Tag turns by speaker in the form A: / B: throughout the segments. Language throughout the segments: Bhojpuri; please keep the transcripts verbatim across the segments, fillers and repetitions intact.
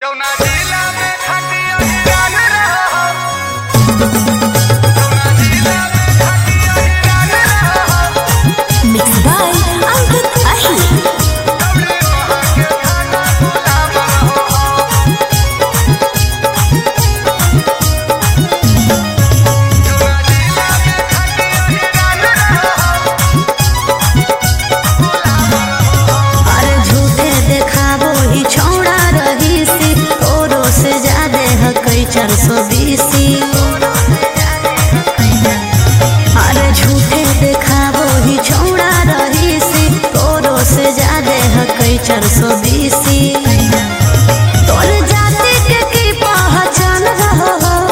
A: जौना जिला में खटिया हिरान रहो, जौना जिला में खटिया हिरान रहो।
B: Mixed by Ankit Ahi.
A: तबले वहाँ के खाना गुलाम रहो। जौना जिला में खटिया हिरान रहो, गुलाम रहो।
B: अरे झूठे देखावो ही छौड़ा रही सी तोरो से ज्यादा है कई चार सौ बीसी। अरे झूठे देखावो ही छौड़ा रही सी तोरो से ज्यादा है कई चार सौ बीसी। तोर जाति के की पहचान रहो,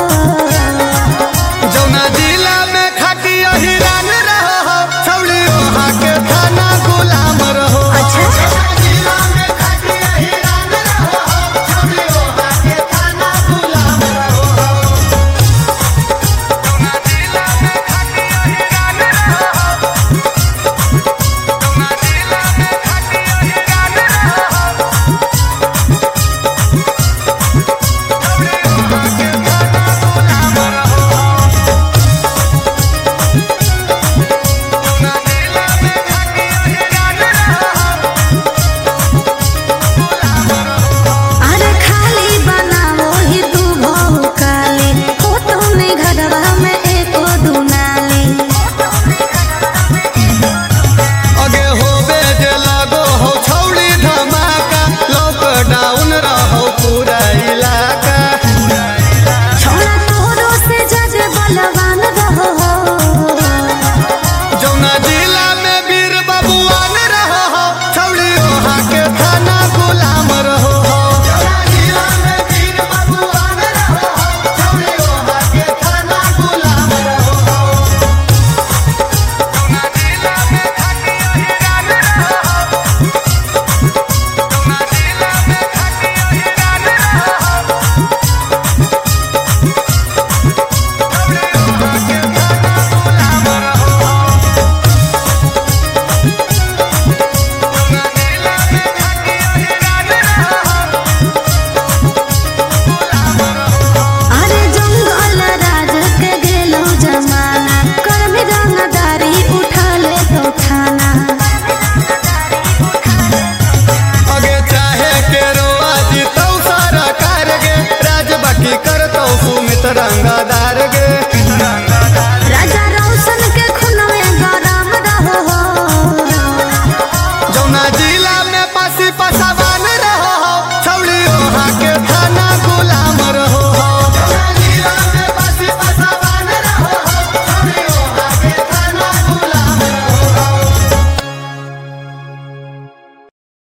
A: जौना जिला में खटिया हिरान रहो, छौड़ी वहाँ के थाना गुलाम रहो।
B: अच्छा
A: जिला में खटिया हिरान रहो, छौड़ी वहाँ के थाना गुलाम रहो। जौना जिला में खटिया हिरान रहो, जौना जिला में खटिया हिरान रहो, छौड़ी वहाँ के थाना गुलाम रहो। जौना जिला में खटिया हिरान रहो, गुलाम रहो।
B: अरे खाली बनावो ही तू बहु काली हो तुमने घरवा में एको दुनाली।
A: अगे होबे जे लगो हो छौड़ी धमाका, लॉकडाउन रहो पूरा इलाका।
B: छोड़ा तोरो से जज बलवान रहो,
A: जौना जिला में वीर बबुआन रहो, छौड़ी वहाँ के थाना गुलाम रहो। जौना जिला में वीर बबुआन रहो, छौड़ी वहाँ के थाना गुलाम रहो। जौना जिला में खटिया हिरान रहो, जौना जिला में खटिया हिरान रहो, छौड़ी वहाँ के थाना गुलाम रहो। जौना जिला में खटिया हिरान रहो, गुलाम रहो।
B: अरे जंगल राज के गेलो जमाना कर्मी रंगदारी उठा ले तो थाना।
A: अगे चाहे के रोआ जीतौ सरकार गे, राज बाकी करतौ सुमित रंगदार गे।